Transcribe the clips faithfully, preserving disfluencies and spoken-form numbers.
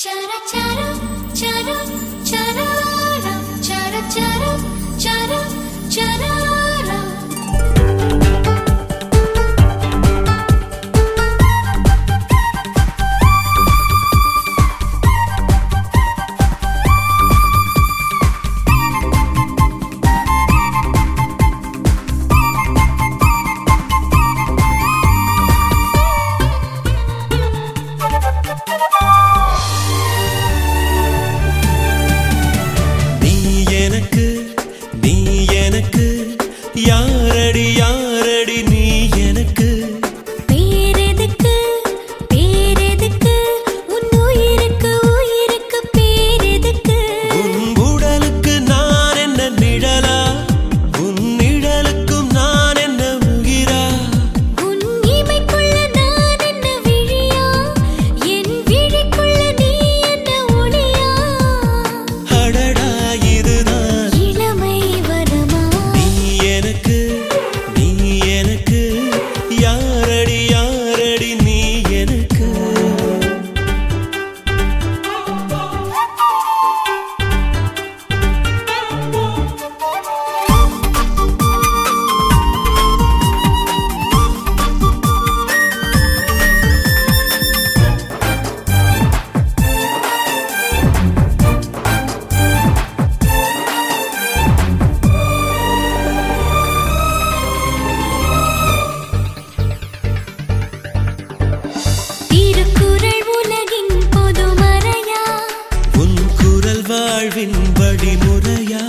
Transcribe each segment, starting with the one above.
Chara chara chara chara chara chara chara chara யாரடி யாரடி நீ எனக்கு பேரெதுக்கு பேரெதுக்கு உன் உயிருக்கு உயிருக்கு பேரெதுக்கு உன் உடலுக்கு நான் என்ன நிழலா உன் நிழலுக்கும் நான் என்ன உயிரா உன் இமைக்குள்ள நான் என்ன விழியா என் விழிக்குள்ள நீ என்ன ஒளியா அடடா இதுதான் இளமை வரமா எனக்கு நீ எனக்கு யாரடி யாரடி நீ எனக்கு வாழ்வின் வழிமுறையா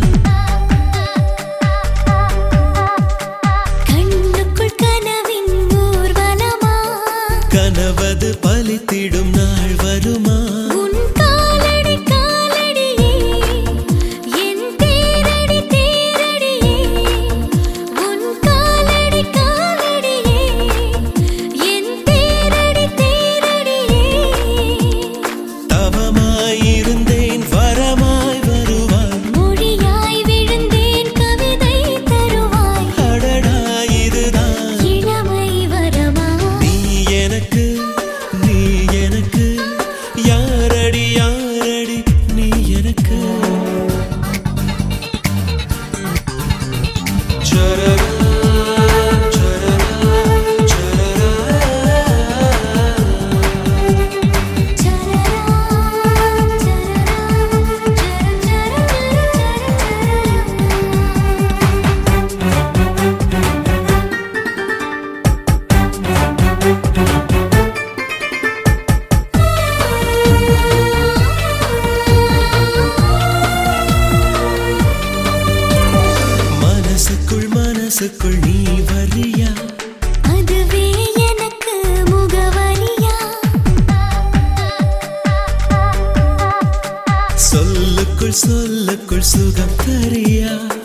கண்ணுக்குள் கனவின் ஊர்வலமா கனவது பலித்திடும் நாள் வருமா உன் காலடி காலடியே என் தேரடி தேரடியே உன் காலடி காலடியே என் தேரடி தேரடியே தவமாயிருந்தேன் வரமாய் வருவாய் மொழியாய் விழுந்தேன் கவிதை தருவாய் அடடா இதுதான் இளமை வரமா நீ எனக்கு நீ எனக்கு யாரடி யாரடி நீ எனக்கு சரரா மனசுக்குள் மனசுக்குள் நீ வரியா அதுவே எனக்கு முகவரியா சொல்லுக்குள் சொல்லுக்குள் சுகம் தரியா